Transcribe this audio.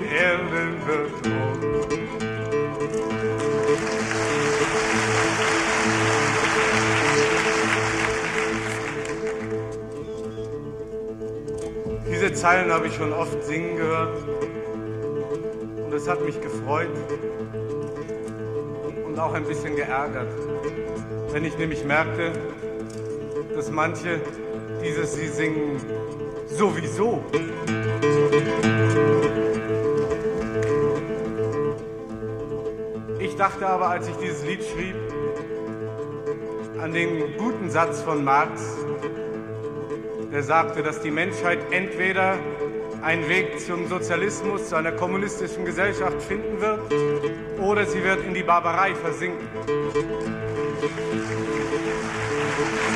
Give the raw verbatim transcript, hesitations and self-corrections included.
die Erde wird rund. Diese Zeilen habe ich schon oft singen gehört und es hat mich gefreut und auch ein bisschen geärgert, wenn ich nämlich merkte, dass manche dieses Sie singen sowieso. Ich dachte aber, als ich dieses Lied schrieb, an den guten Satz von Marx, der sagte, dass die Menschheit entweder einen Weg zum Sozialismus, zu einer kommunistischen Gesellschaft finden wird, oder sie wird in die Barbarei versinken.